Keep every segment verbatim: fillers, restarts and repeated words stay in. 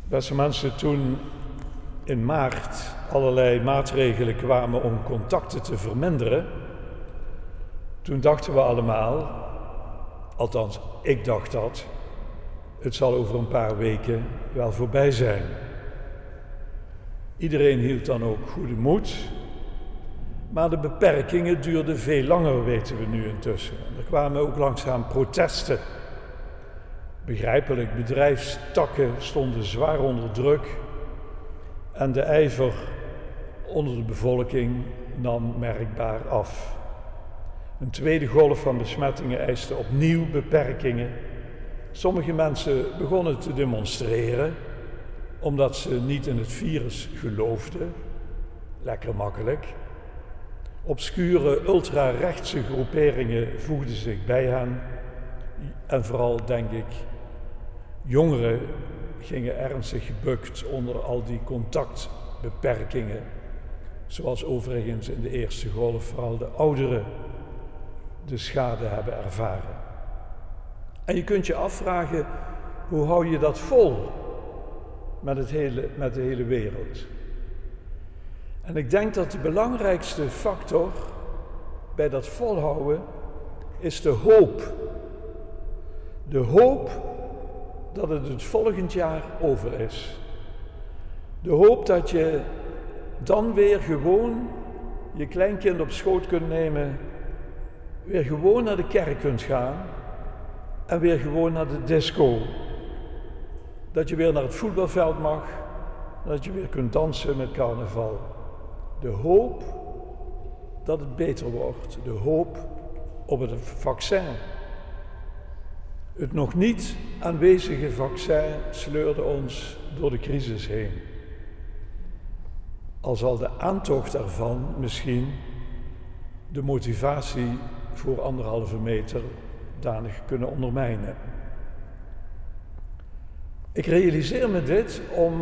Beste mensen, toen in maart allerlei maatregelen kwamen om contacten te verminderen, toen dachten we allemaal, althans ik dacht dat, het zal over een paar weken wel voorbij zijn. Iedereen hield dan ook goede moed, maar de beperkingen duurden veel langer, weten we nu intussen. Er kwamen ook langzaam protesten. Begrijpelijk, bedrijfstakken stonden zwaar onder druk en de ijver onder de bevolking nam merkbaar af. Een tweede golf van besmettingen eiste opnieuw beperkingen. Sommige mensen begonnen te demonstreren omdat ze niet in het virus geloofden. Lekker makkelijk. Obscure ultrarechtse groeperingen voegden zich bij hen. En vooral, denk ik, jongeren gingen ernstig gebukt onder al die contactbeperkingen. Zoals overigens in de eerste golf vooral de ouderen de schade hebben ervaren. En je kunt je afvragen, hoe hou je dat vol met, het hele, met de hele wereld? En ik denk dat de belangrijkste factor bij dat volhouden is de hoop. De hoop dat het het volgend jaar over is. De hoop dat je dan weer gewoon je kleinkind op schoot kunt nemen, weer gewoon naar de kerk kunt gaan en weer gewoon naar de disco. Dat je weer naar het voetbalveld mag, dat je weer kunt dansen met carnaval. De hoop dat het beter wordt, de hoop op het vaccin. Het nog niet aanwezige vaccin sleurde ons door de crisis heen. Al zal de aantocht ervan misschien de motivatie voor anderhalve meter danig kunnen ondermijnen. Ik realiseer me dit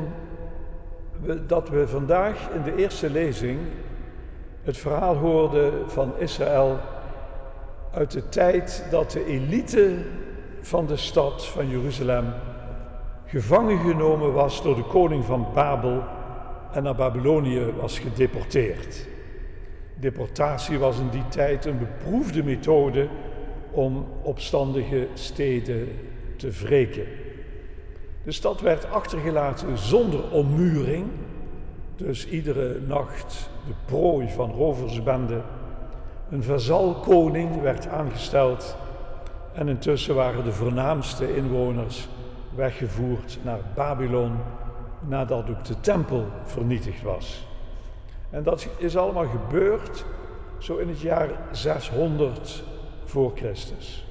omdat we vandaag in de eerste lezing het verhaal hoorden van Israël uit de tijd dat de elite van de stad van Jeruzalem gevangen genomen was door de koning van Babel en naar Babylonië was gedeporteerd. Deportatie was in die tijd een beproefde methode om opstandige steden te wreken. De stad werd achtergelaten zonder ommuring, dus iedere nacht de prooi van roversbenden. Een vazalkoning werd aangesteld en intussen waren de voornaamste inwoners weggevoerd naar Babylon nadat ook de tempel vernietigd was. En dat is allemaal gebeurd zo in het jaar zeshonderd voor Christus.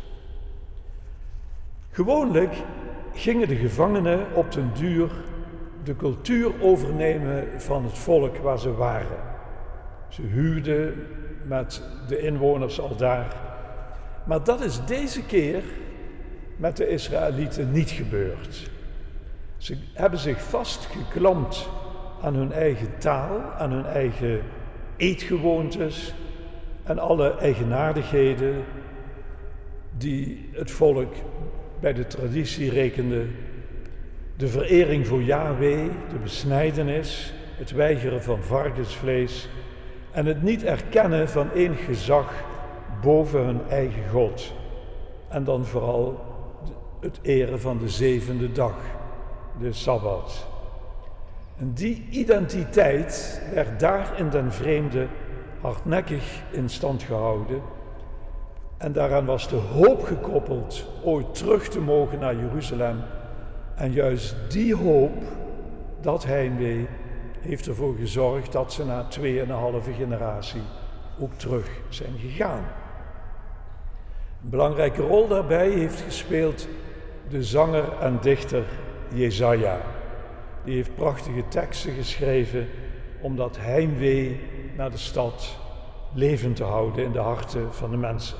Gewoonlijk gingen de gevangenen op den duur de cultuur overnemen van het volk waar ze waren. Ze huwden met de inwoners al daar. Maar dat is deze keer met de Israëlieten niet gebeurd. Ze hebben zich vastgeklampt aan hun eigen taal, aan hun eigen eetgewoontes en alle eigenaardigheden die het volk bij de traditie rekende. De verering voor Yahweh, de besnijdenis, het weigeren van varkensvlees en het niet erkennen van enig gezag boven hun eigen God. En dan vooral het eren van de zevende dag, de Sabbat. En die identiteit werd daar in den vreemde hardnekkig in stand gehouden. En daaraan was de hoop gekoppeld ooit terug te mogen naar Jeruzalem. En juist die hoop, dat heimwee, heeft ervoor gezorgd dat ze na tweeënhalve generatie ook terug zijn gegaan. Een belangrijke rol daarbij heeft gespeeld de zanger en dichter Jesaja. Die heeft prachtige teksten geschreven om dat heimwee naar de stad levend te houden in de harten van de mensen.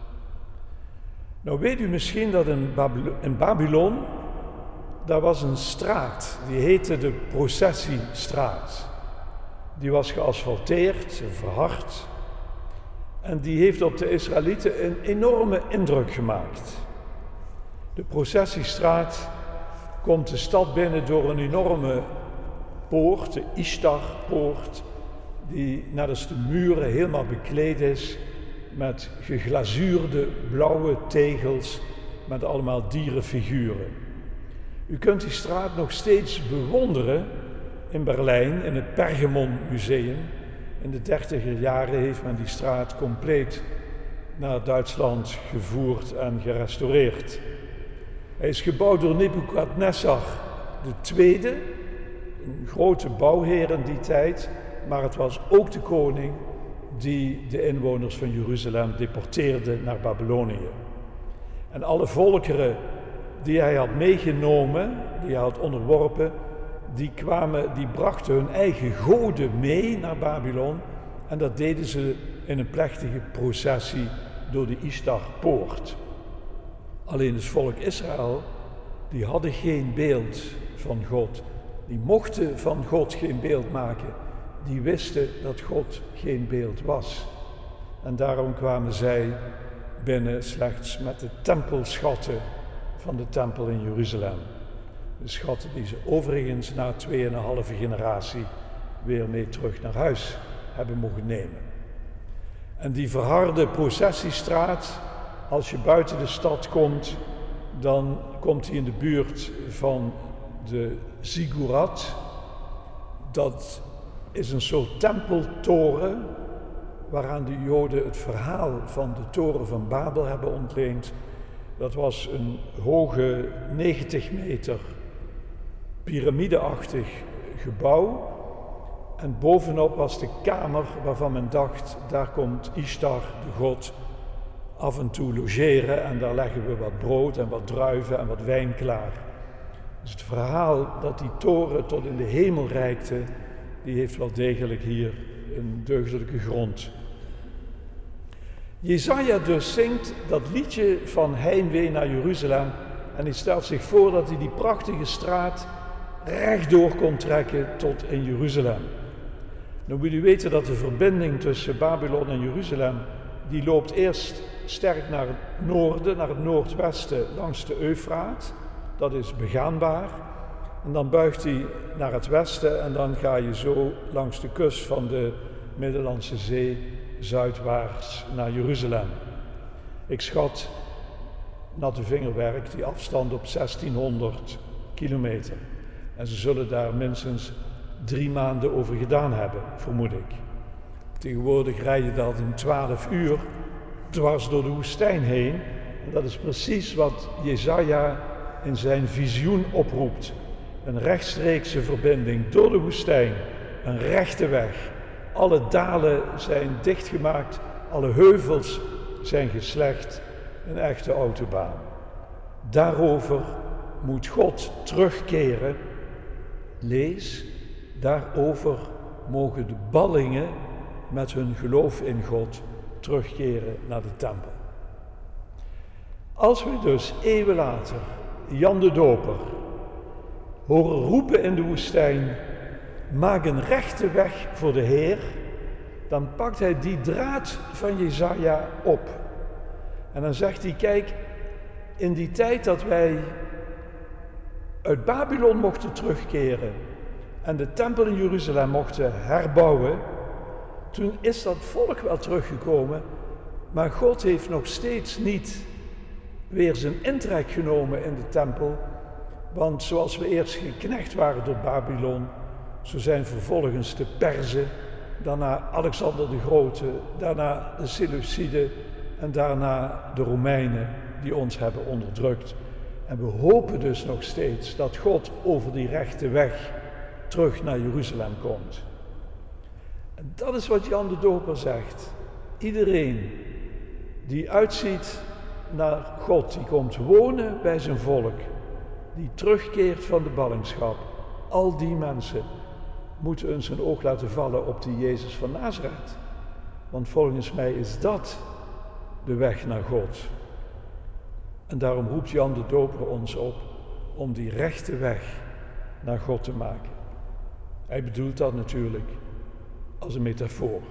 Nou weet u misschien dat in, Babylon, in Babylon, daar was een straat, die heette de Processiestraat. Die was geasfalteerd, verhard en die heeft op de Israëlieten een enorme indruk gemaakt. De Processiestraat komt de stad binnen door een enorme poort, de Ishtar-poort, die net als de muren helemaal bekleed is met geglazuurde blauwe tegels met allemaal dierenfiguren. U kunt die straat nog steeds bewonderen in Berlijn, in het Pergamon Museum. In de dertiger jaren heeft men die straat compleet naar Duitsland gevoerd en gerestaureerd. Hij is gebouwd door Nebukadnezar de Tweede, een grote bouwheer in die tijd, maar het was ook de koning die de inwoners van Jeruzalem deporteerde naar Babylonië. En alle volkeren die hij had meegenomen, die hij had onderworpen, die, kwamen, die brachten hun eigen goden mee naar Babylon en dat deden ze in een plechtige processie door de Ishtar-poort. Alleen het volk Israël, die hadden geen beeld van God. Die mochten van God geen beeld maken. Die wisten dat God geen beeld was. En daarom kwamen zij binnen slechts met de tempelschatten van de tempel in Jeruzalem. De schatten die ze overigens na tweeënhalve generatie weer mee terug naar huis hebben mogen nemen. En die verharde processiestraat, als je buiten de stad komt, dan komt hij in de buurt van de Ziggurat. Dat is een soort tempeltoren waaraan de Joden het verhaal van de toren van Babel hebben ontleend. Dat was een hoge negentig meter piramideachtig gebouw. En bovenop was de kamer waarvan men dacht, daar komt Ishtar, de god, af en toe logeren en daar leggen we wat brood en wat druiven en wat wijn klaar. Dus het verhaal dat die toren tot in de hemel reikte, die heeft wel degelijk hier een deugdelijke grond. Jesaja dus zingt dat liedje van heimwee naar Jeruzalem en hij stelt zich voor dat hij die prachtige straat rechtdoor kon trekken tot in Jeruzalem. Nu moet u weten dat de verbinding tussen Babylon en Jeruzalem, die loopt eerst sterk naar het noorden, naar het noordwesten langs de Eufraat. Dat is begaanbaar. En dan buigt hij naar het westen en dan ga je zo langs de kust van de Middellandse Zee zuidwaarts naar Jeruzalem. Ik schat, natte vingerwerk, die afstand op zestienhonderd kilometer. En ze zullen daar minstens drie maanden over gedaan hebben, vermoed ik. Tegenwoordig rij je dat in twaalf uur dwars door de woestijn heen. En dat is precies wat Jesaja in zijn visioen oproept. Een rechtstreekse verbinding door de woestijn, een rechte weg. Alle dalen zijn dichtgemaakt, alle heuvels zijn geslecht, een echte autobaan. Daarover moet God terugkeren. Lees, daarover mogen de ballingen met hun geloof in God terugkeren naar de tempel. Als we dus eeuwen later Jan de Doper horen roepen in de woestijn, maak een rechte weg voor de Heer, dan pakt hij die draad van Jesaja op. En dan zegt hij, kijk, in die tijd dat wij uit Babylon mochten terugkeren en de tempel in Jeruzalem mochten herbouwen, toen is dat volk wel teruggekomen, maar God heeft nog steeds niet weer zijn intrek genomen in de tempel, want zoals we eerst geknecht waren door Babylon, zo zijn vervolgens de Perzen, daarna Alexander de Grote, daarna de Seleuciden en daarna de Romeinen die ons hebben onderdrukt. En we hopen dus nog steeds dat God over die rechte weg terug naar Jeruzalem komt. En dat is wat Jan de Doper zegt. Iedereen die uitziet naar God, die komt wonen bij zijn volk, die terugkeert van de ballingschap, al die mensen moeten ons een oog laten vallen op die Jezus van Nazareth. Want volgens mij is dat de weg naar God. En daarom roept Jan de Doper ons op om die rechte weg naar God te maken. Hij bedoelt dat natuurlijk als een metafoor.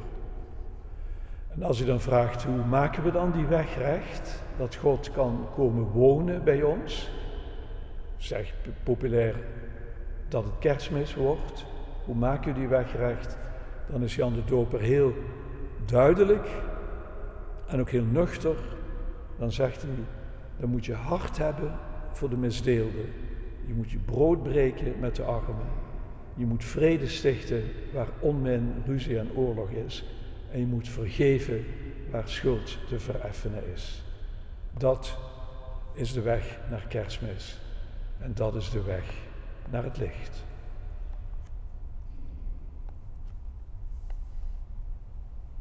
En als u dan vraagt, hoe maken we dan die weg recht? Dat God kan komen wonen bij ons? zegt populair dat het Kerstmis wordt. Hoe maak je die weg recht? Dan is Jan de Doper heel duidelijk en ook heel nuchter. Dan zegt hij, dan moet je hart hebben voor de misdeelden. Je moet je brood breken met de armen. Je moet vrede stichten waar onmin, ruzie en oorlog is. En je moet vergeven waar schuld te vereffenen is. Dat is de weg naar Kerstmis. En dat is de weg naar het licht.